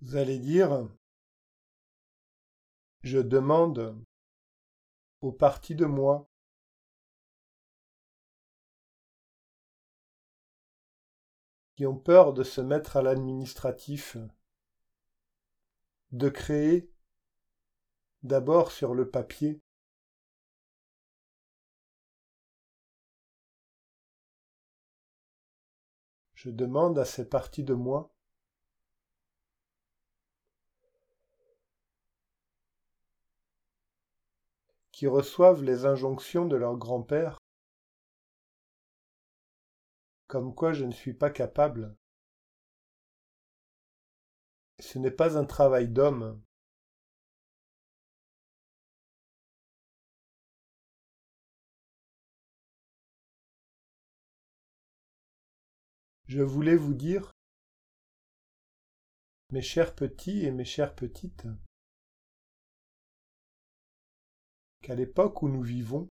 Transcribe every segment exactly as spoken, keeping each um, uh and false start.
Vous allez dire, je demande aux parties de moi qui ont peur de se mettre à l'administratif de créer d'abord sur le papier je demande à ces parties de moi qui reçoivent les injonctions de leur grand-père comme quoi je ne suis pas capable. Ce n'est pas un travail d'homme. Je voulais vous dire, mes chers petits et mes chères petites, qu'à l'époque où nous vivons,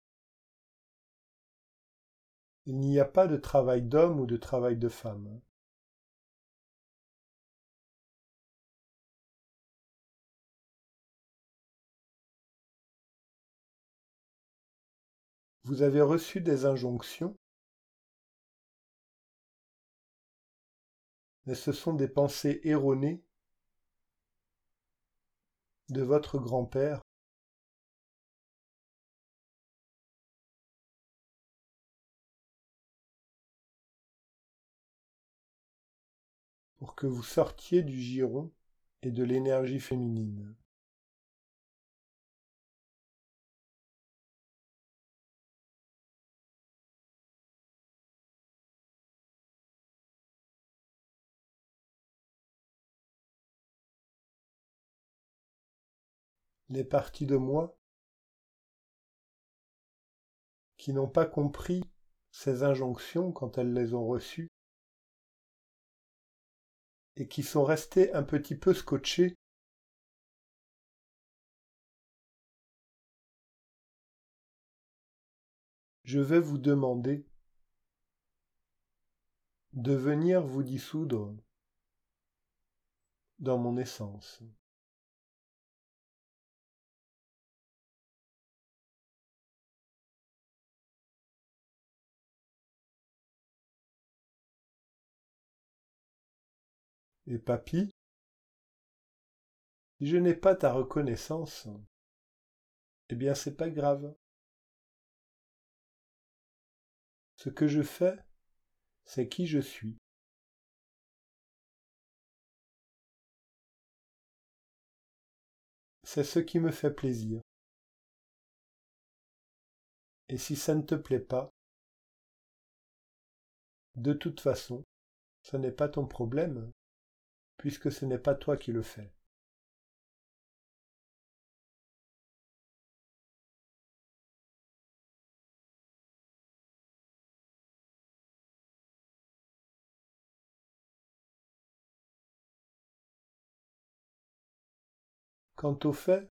il n'y a pas de travail d'homme ou de travail de femme. Vous avez reçu des injonctions, mais ce sont des pensées erronées de votre grand-père pour que vous sortiez du giron et de l'énergie féminine. Les parties de moi qui n'ont pas compris ces injonctions quand elles les ont reçues et qui sont restées un petit peu scotchées, je vais vous demander de venir vous dissoudre dans mon essence. Et papy, si je n'ai pas ta reconnaissance, eh bien c'est pas grave. Ce que je fais, c'est qui je suis. C'est ce qui me fait plaisir. Et si ça ne te plaît pas, de toute façon, ce n'est pas ton problème, puisque ce n'est pas toi qui le fais. Quant au fait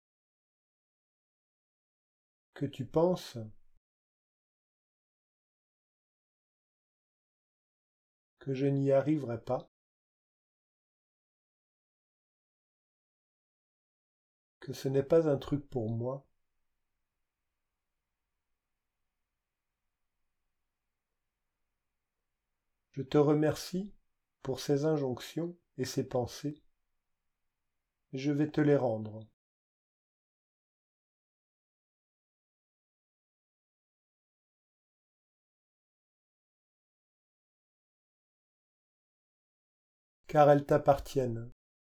que tu penses que je n'y arriverai pas, que ce n'est pas un truc pour moi, je te remercie pour ces injonctions et ces pensées, et je vais te les rendre. Car elles t'appartiennent.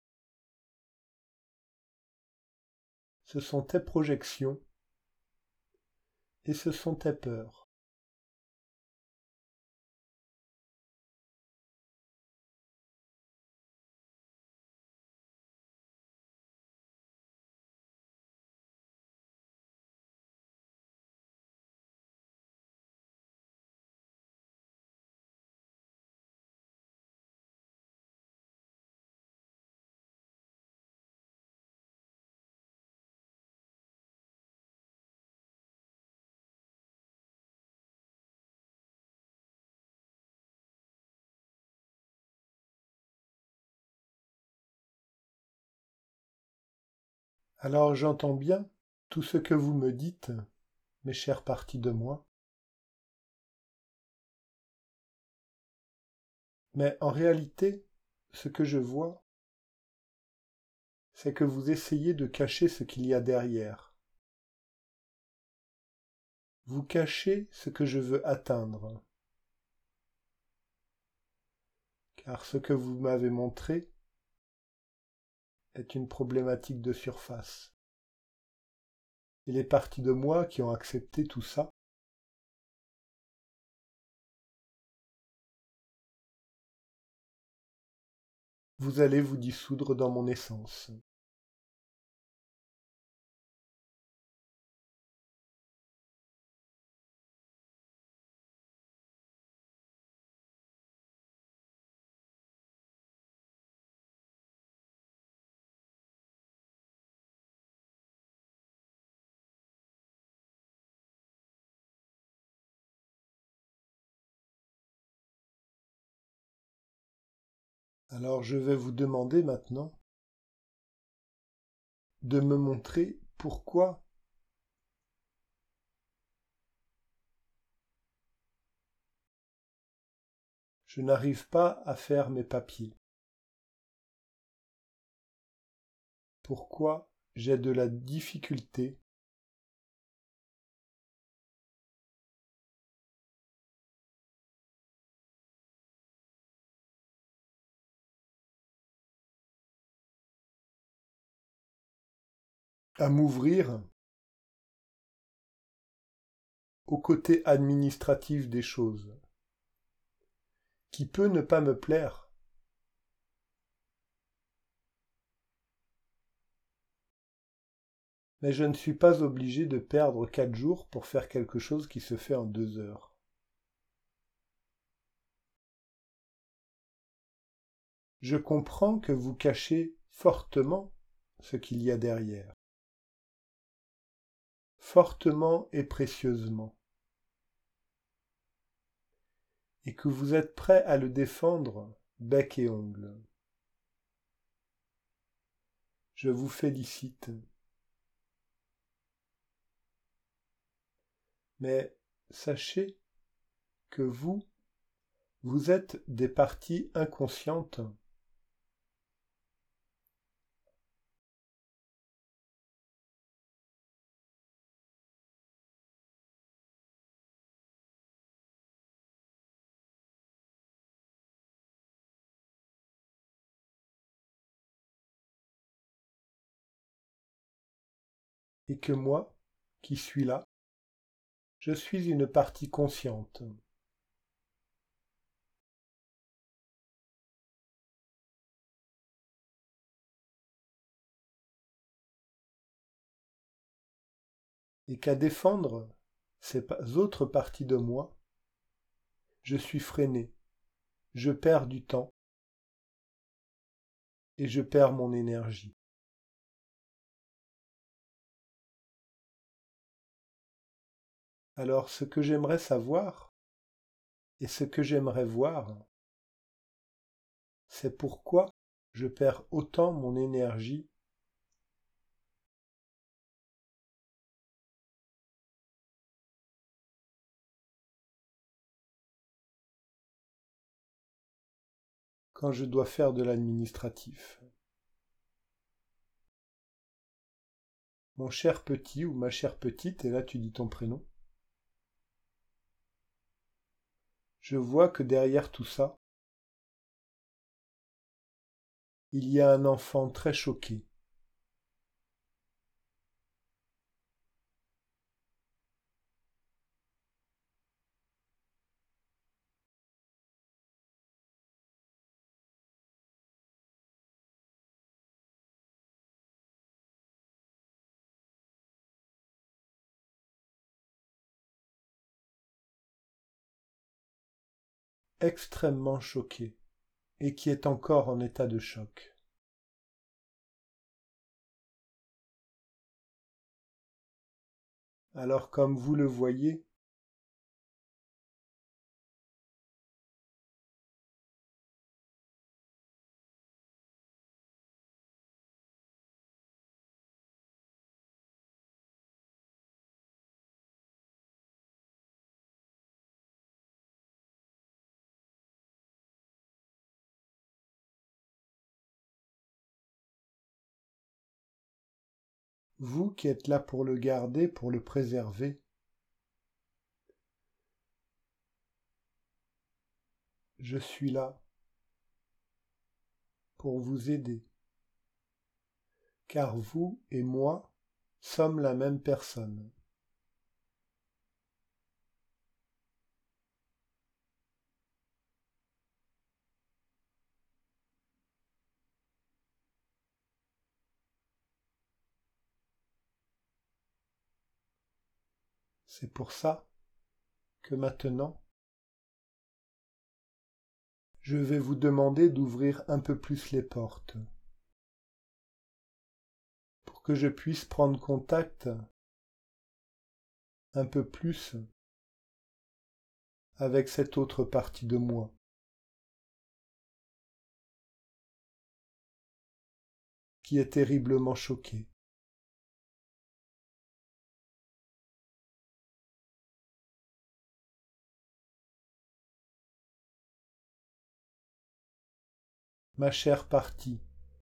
Ce sont tes projections et ce sont tes peurs. Alors j'entends bien tout ce que vous me dites, mes chères parties de moi, mais en réalité, ce que je vois, c'est que vous essayez de cacher ce qu'il y a derrière. Vous cachez ce que je veux atteindre, car ce que vous m'avez montré est une problématique de surface. Et les parties de moi qui ont accepté tout ça, vous allez vous dissoudre dans mon essence. Alors je vais vous demander maintenant de me montrer pourquoi je n'arrive pas à faire mes papiers. Pourquoi j'ai de la difficulté à m'ouvrir au côté administratif des choses, qui peut ne pas me plaire, mais je ne suis pas obligé de perdre quatre jours pour faire quelque chose qui se fait en deux heures. Je comprends que vous cachez fortement ce qu'il y a derrière, fortement et précieusement, et que vous êtes prêt à le défendre bec et ongle. Je vous félicite. Mais sachez que vous, vous êtes des parties inconscientes et que moi, qui suis là, je suis une partie consciente. Et qu'à défendre ces autres parties de moi, je suis freiné, je perds du temps et je perds mon énergie. Alors ce que j'aimerais savoir et ce que j'aimerais voir, c'est pourquoi je perds autant mon énergie quand je dois faire de l'administratif. Mon cher petit ou ma chère petite, et là tu dis ton prénom, je vois que derrière tout ça, il y a un enfant très choqué. Extrêmement choqué, et qui est encore en état de choc. Alors comme vous le voyez, vous qui êtes là pour le garder, pour le préserver, je suis là pour vous aider, car vous et moi sommes la même personne. C'est pour ça que maintenant, je vais vous demander d'ouvrir un peu plus les portes pour que je puisse prendre contact un peu plus avec cette autre partie de moi. Qui est terriblement choquée. Ma chère partie,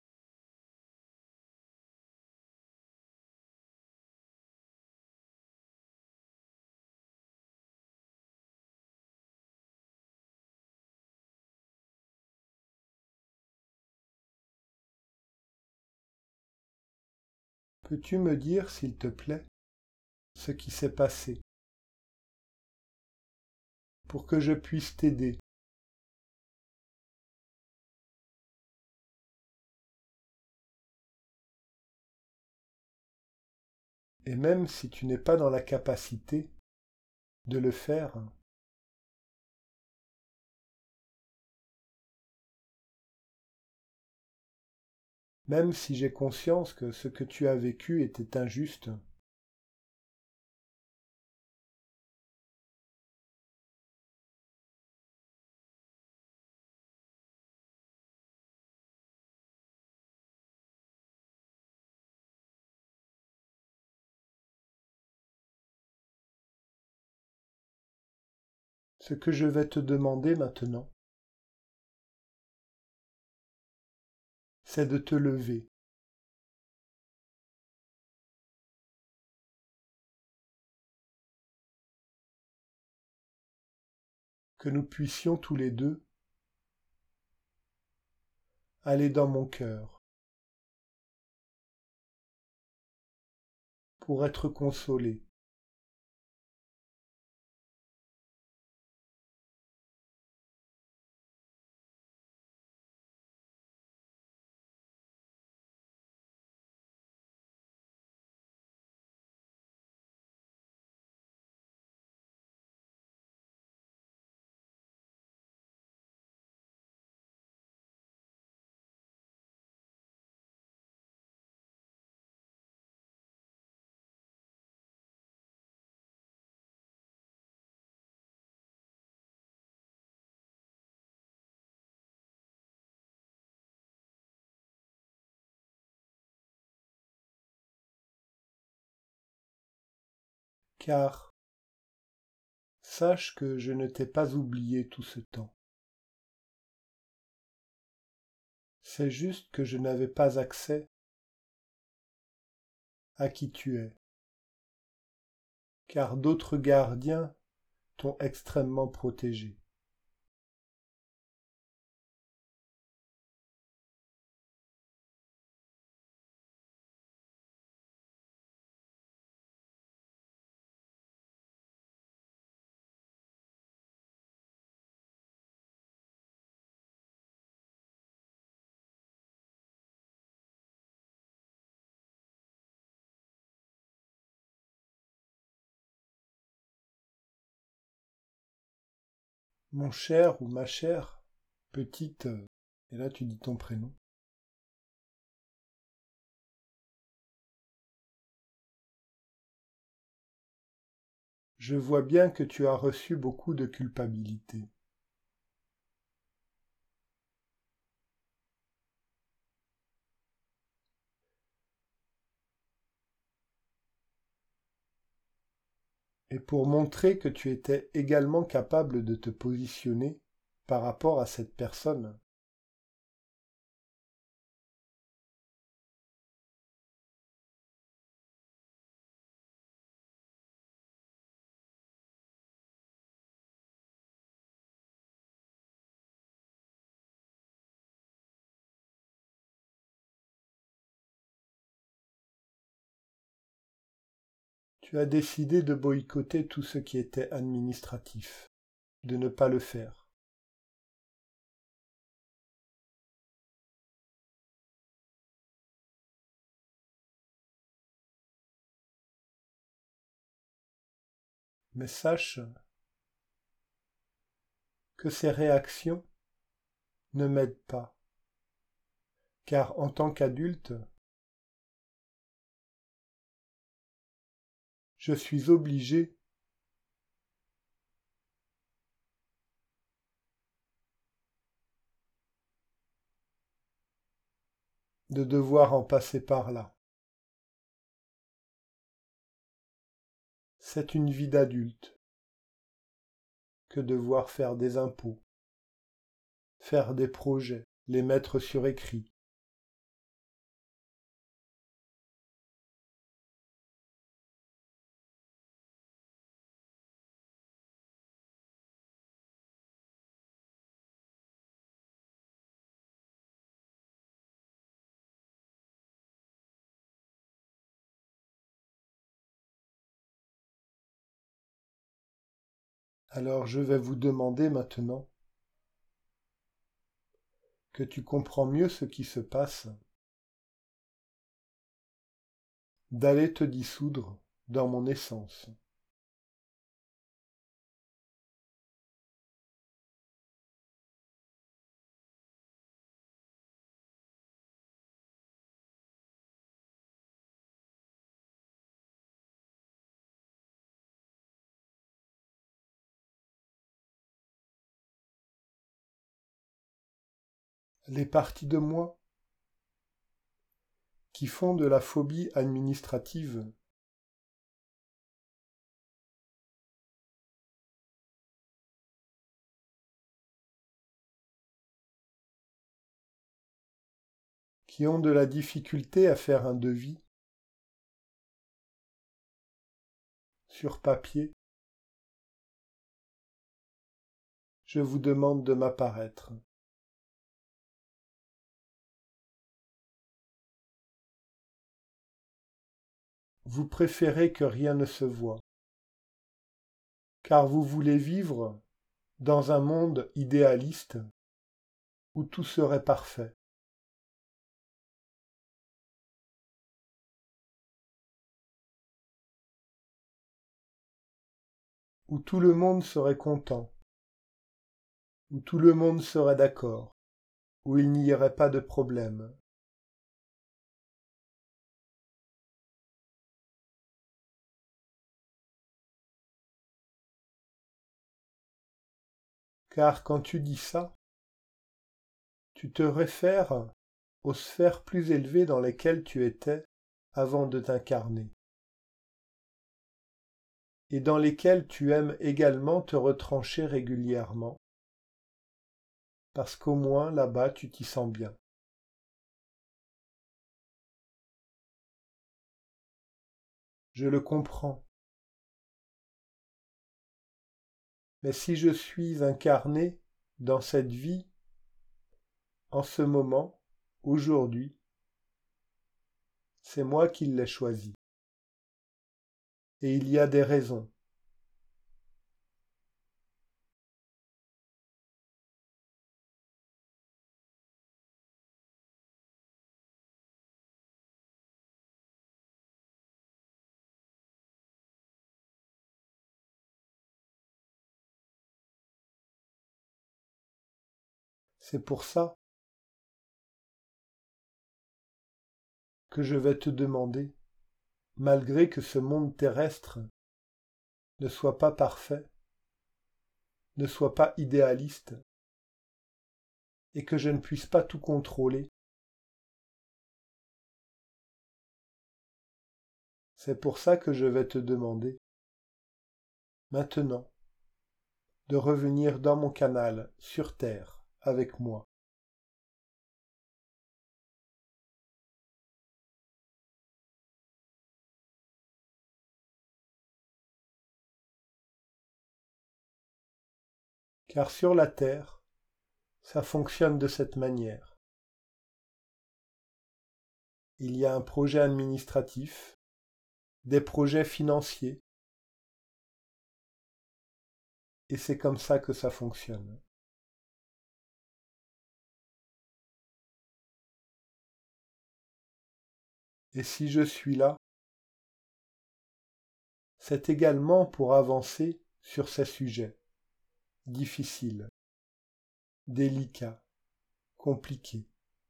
peux-tu me dire, s'il te plaît, ce qui s'est passé, pour que je puisse t'aider? Et même si tu n'es pas dans la capacité de le faire, même si j'ai conscience que ce que tu as vécu était injuste, ce que je vais te demander maintenant, c'est de te lever. Que nous puissions tous les deux aller dans mon cœur pour être consolés. Car sache que je ne t'ai pas oublié tout ce temps. C'est juste que je n'avais pas accès à qui tu es, car d'autres gardiens t'ont extrêmement protégé. Mon cher ou ma chère, petite, et là tu dis ton prénom, je vois bien que tu as reçu beaucoup de culpabilité. Et pour montrer que tu étais également capable de te positionner par rapport à cette personne, Tu as décidé de boycotter tout ce qui était administratif, de ne pas le faire. Mais sache que ces réactions ne m'aident pas, car en tant qu'adulte, je suis obligé de devoir en passer par là. C'est une vie d'adulte que devoir faire des impôts, faire des projets, les mettre sur écrit. Alors je vais vous demander maintenant que tu comprends mieux ce qui se passe, d'aller te dissoudre dans mon essence. Les parties de moi qui font de la phobie administrative qui ont de la difficulté à faire un devis sur papier, je vous demande de m'apparaître. Vous préférez que rien ne se voie, car vous voulez vivre dans un monde idéaliste où tout serait parfait. Où tout le monde serait content, où tout le monde serait d'accord, où il n'y aurait pas de problème. Car quand tu dis ça, tu te réfères aux sphères plus élevées dans lesquelles tu étais avant de t'incarner, et dans lesquelles tu aimes également te retrancher régulièrement, parce qu'au moins là-bas tu t'y sens bien. Je le comprends. Mais si je suis incarné dans cette vie, en ce moment, aujourd'hui, c'est moi qui l'ai choisi. Et il y a des raisons. C'est pour ça que je vais te demander, malgré que ce monde terrestre ne soit pas parfait, ne soit pas idéaliste, et que je ne puisse pas tout contrôler, c'est pour ça que je vais te demander, maintenant, de revenir dans mon canal, sur Terre, avec moi. Car sur la Terre, ça fonctionne de cette manière. Il y a un projet administratif des projets financiers. Et c'est comme ça que ça fonctionne. Et si je suis là, c'est également pour avancer sur ces sujets difficiles, délicats, compliqués.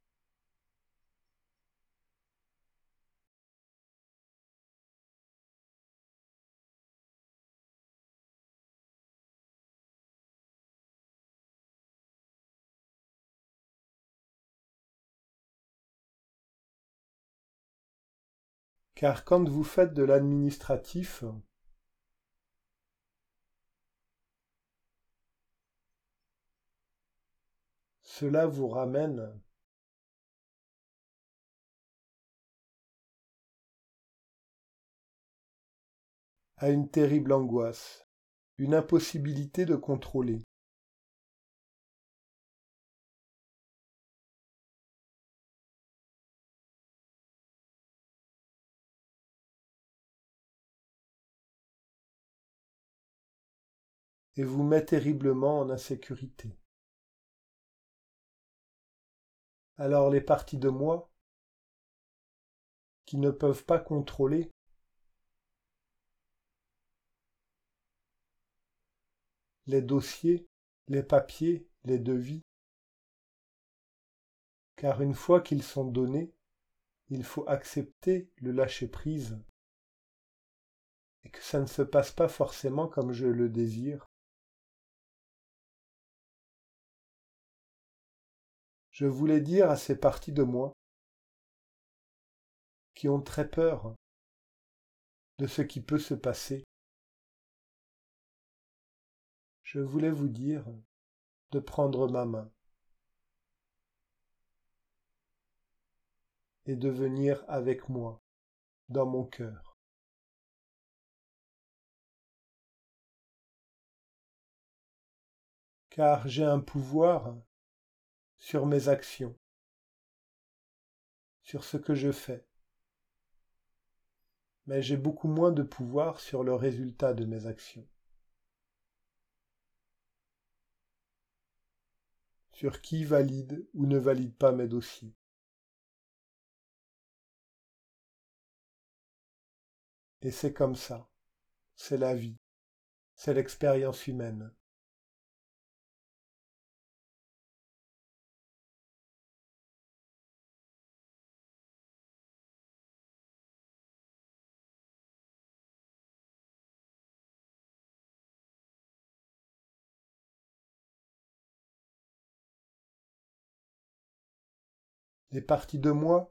Car quand vous faites de l'administratif, cela vous ramène à une terrible angoisse, une impossibilité de contrôler. Et vous met terriblement en insécurité. Alors les parties de moi, qui ne peuvent pas contrôler, les dossiers, les papiers, les devis, car une fois qu'ils sont donnés, il faut accepter le lâcher-prise, et que ça ne se passe pas forcément comme je le désire. Je voulais dire à ces parties de moi qui ont très peur de ce qui peut se passer, je voulais vous dire de prendre ma main et de venir avec moi dans mon cœur. Car j'ai un pouvoir sur mes actions, sur ce que je fais, mais j'ai beaucoup moins de pouvoir sur le résultat de mes actions, sur qui valide ou ne valide pas mes dossiers. Et c'est comme ça, c'est la vie, c'est l'expérience humaine. Les parties de moi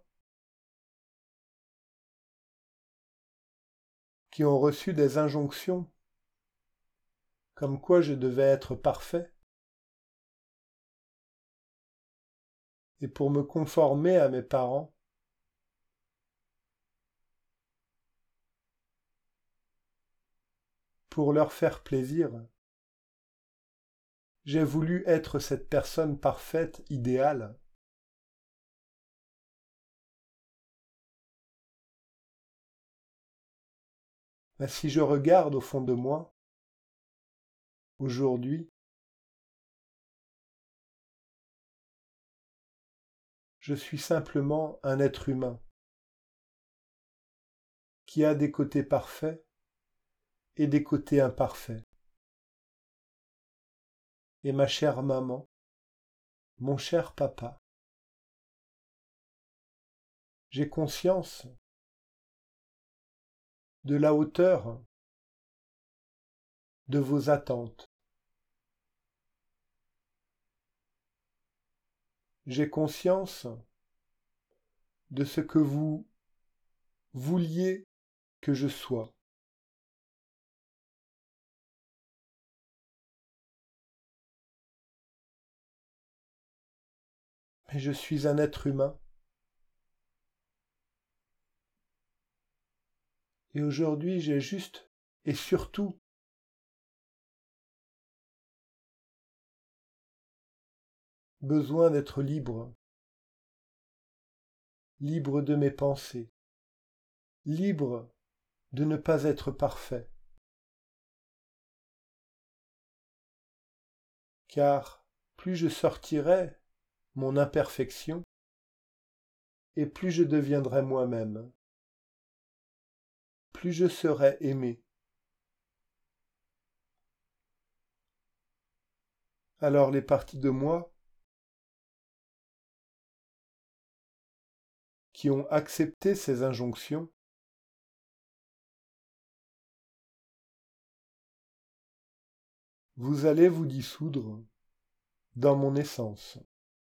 qui ont reçu des injonctions comme quoi je devais être parfait, et pour me conformer à mes parents, pour leur faire plaisir, j'ai voulu être cette personne parfaite, idéale. Mais si je regarde au fond de moi, aujourd'hui, je suis simplement un être humain qui a des côtés parfaits et des côtés imparfaits. Et ma chère maman, mon cher papa, j'ai conscience de la hauteur de vos attentes. J'ai conscience de ce que vous vouliez que je sois. Mais je suis un être humain. Et aujourd'hui, j'ai juste et surtout besoin d'être libre, libre de mes pensées, libre de ne pas être parfait, car plus je sortirai mon imperfection, et plus je deviendrai moi-même, plus je serai aimé. Alors les parties de moi qui ont accepté ces injonctions vous allez vous dissoudre dans mon essence.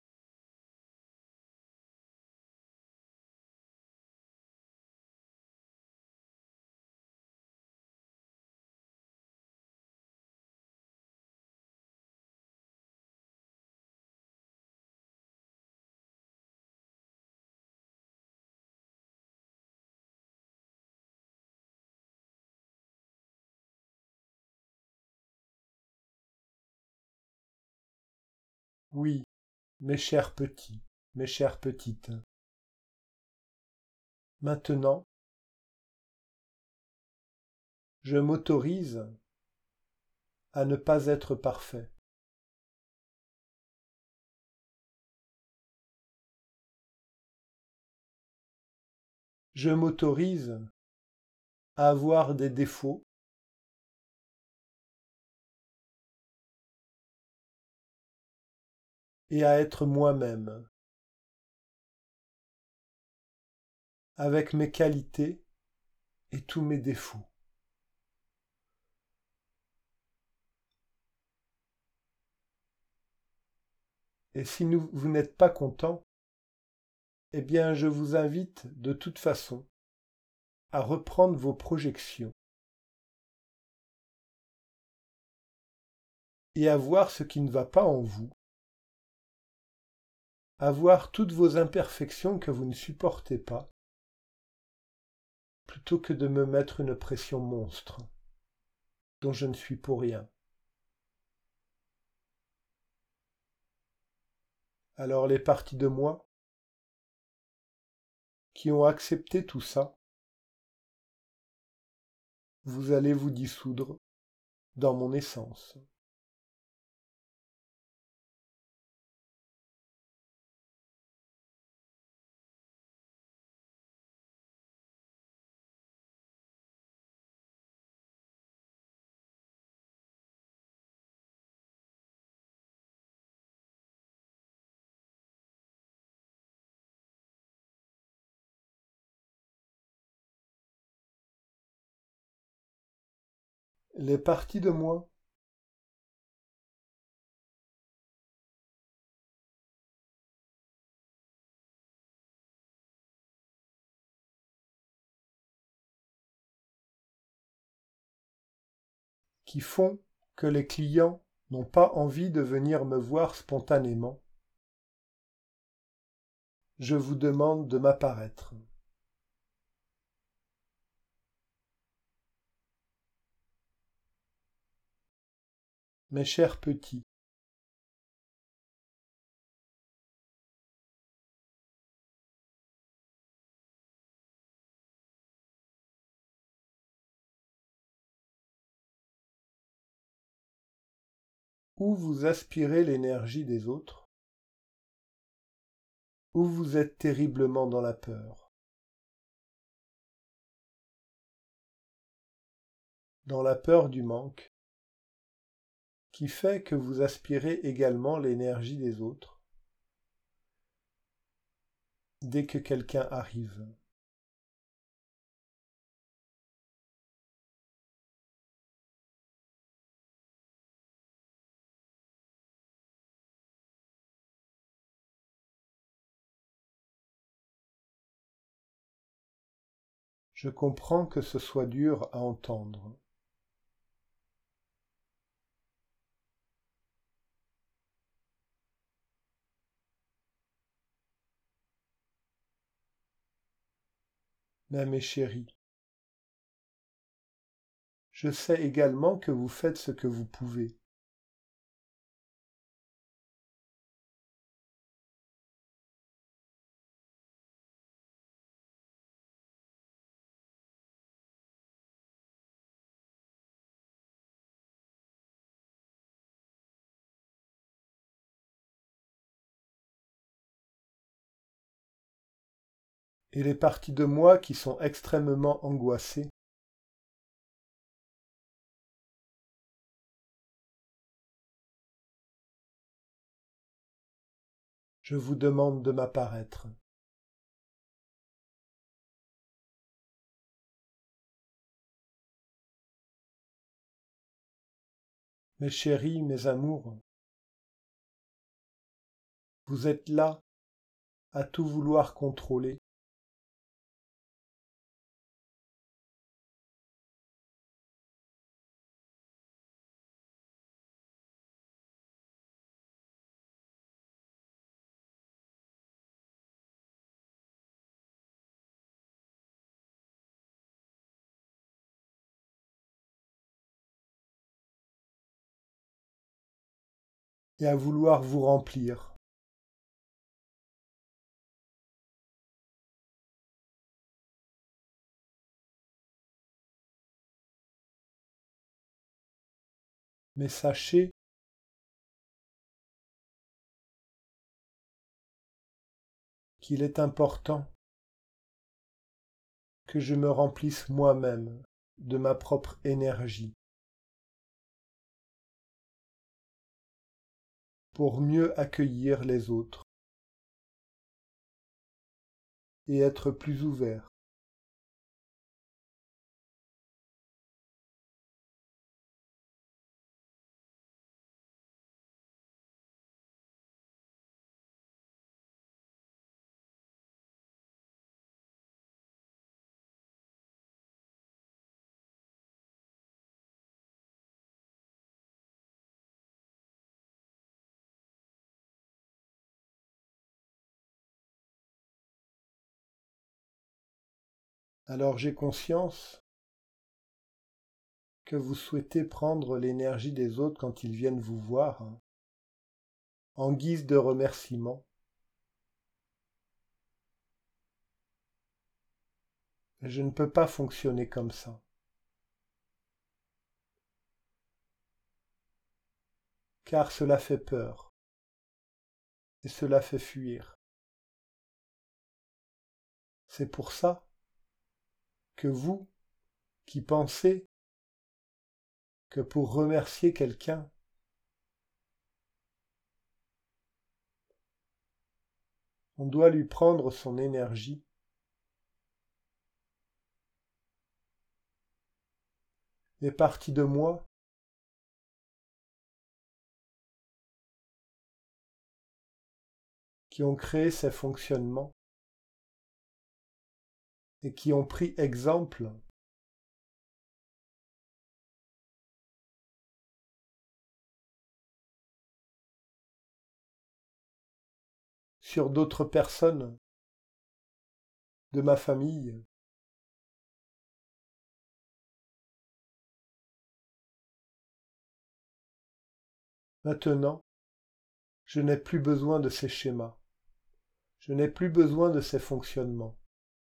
Oui, mes chers petits, mes chères petites. Maintenant, je m'autorise à ne pas être parfait. Je m'autorise à avoir des défauts et à être moi-même, avec mes qualités et tous mes défauts. Et si nous, vous n'êtes pas content, eh bien je vous invite de toute façon à reprendre vos projections et à voir ce qui ne va pas en vous, à voir toutes vos imperfections que vous ne supportez pas, plutôt que de me mettre une pression monstre dont je ne suis pour rien. Alors les parties de moi qui ont accepté tout ça, vous allez vous dissoudre dans mon essence. Les parties de moi qui font que les clients n'ont pas envie de venir me voir spontanément, je vous demande de m'apparaître. Mes chers petits, où vous aspirez l'énergie des autres, où vous êtes terriblement dans la peur, dans la peur du manque, qui fait que vous aspirez également l'énergie des autres dès que quelqu'un arrive. Je comprends que ce soit dur à entendre. Mais mes chéris, je sais également que vous faites ce que vous pouvez. Et les parties de moi qui sont extrêmement angoissées, je vous demande de m'apparaître. Mes chéris, mes amours, vous êtes là à tout vouloir contrôler. Et à vouloir vous remplir. Mais sachez qu'il est important que je me remplisse moi-même de ma propre énergie pour mieux accueillir les autres et être plus ouvert. Alors j'ai conscience que vous souhaitez prendre l'énergie des autres quand ils viennent vous voir, hein, en guise de remerciement. Je ne peux pas fonctionner comme ça. Car cela fait peur et cela fait fuir. C'est pour ça que vous, qui pensez que pour remercier quelqu'un, on doit lui prendre son énergie, les parties de moi qui ont créé ces fonctionnements et qui ont pris exemple sur d'autres personnes de ma famille. Maintenant, je n'ai plus besoin de ces schémas. Je n'ai plus besoin de ces fonctionnements.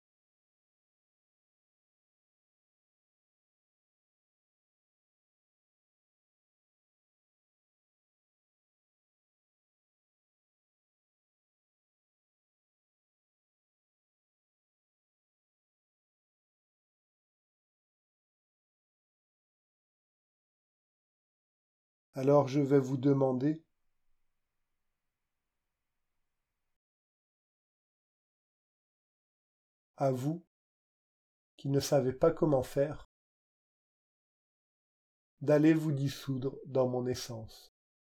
Alors je vais vous demander à vous qui ne savez pas comment faire, d'aller vous dissoudre dans mon essence.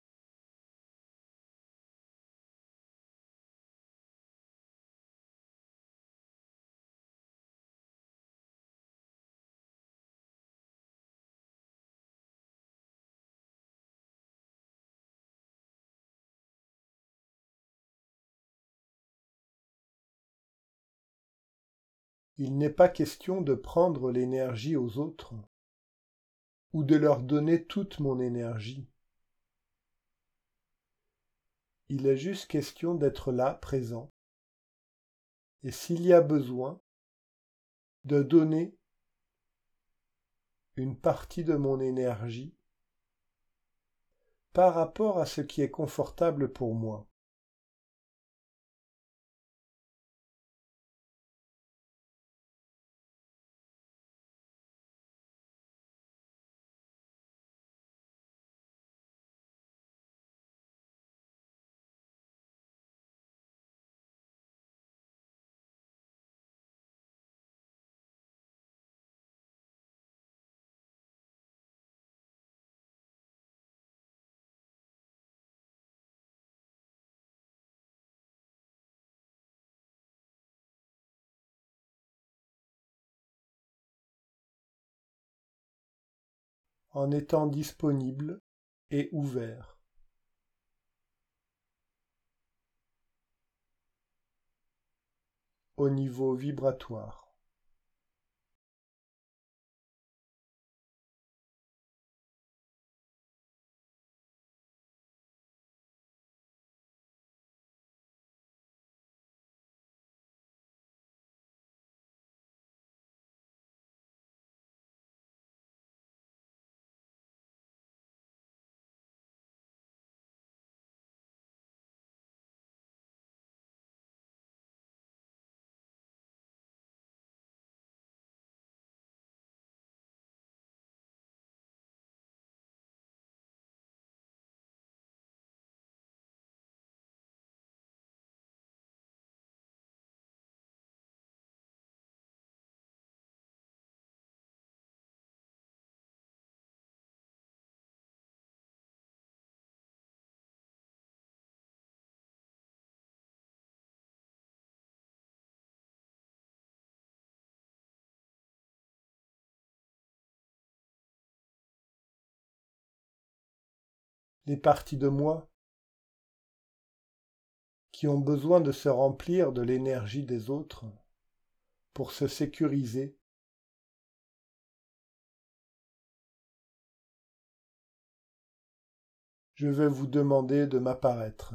Il n'est pas question de prendre l'énergie aux autres ou de leur donner toute mon énergie. Il est juste question d'être là, présent, et s'il y a besoin, de donner une partie de mon énergie par rapport à ce qui est confortable pour moi. en étant disponible et ouvert. Au niveau vibratoire. Les parties de moi qui ont besoin de se remplir de l'énergie des autres pour se sécuriser, je vais vous demander de m'apparaître.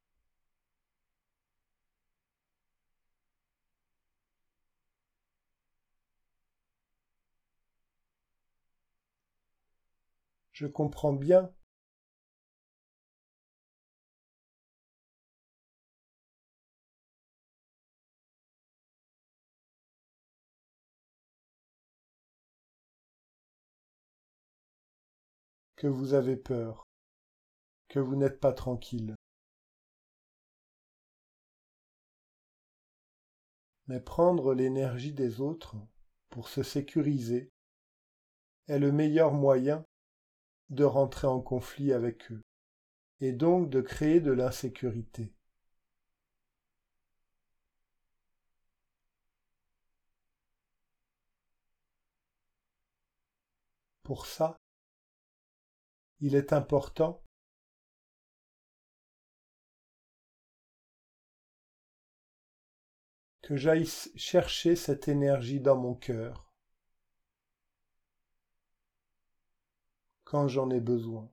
Je comprends bien que vous avez peur, que vous n'êtes pas tranquille. Mais prendre l'énergie des autres pour se sécuriser est le meilleur moyen de rentrer en conflit avec eux, et donc de créer de l'insécurité. Pour ça, il est important que j'aille chercher cette énergie dans mon cœur quand j'en ai besoin.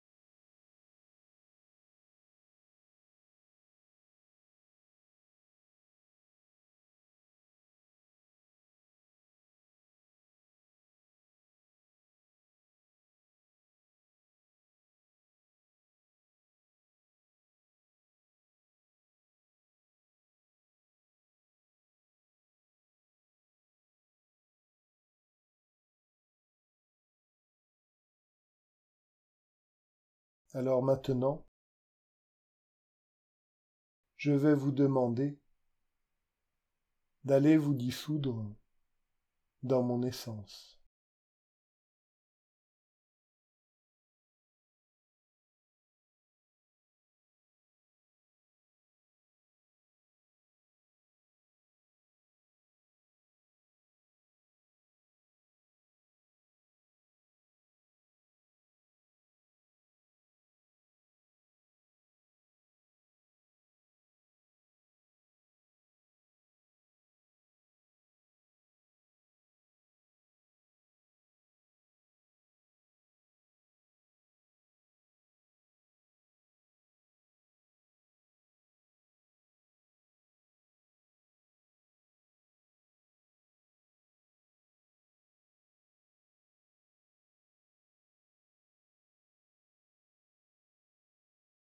Alors maintenant, je vais vous demander d'aller vous dissoudre dans mon essence.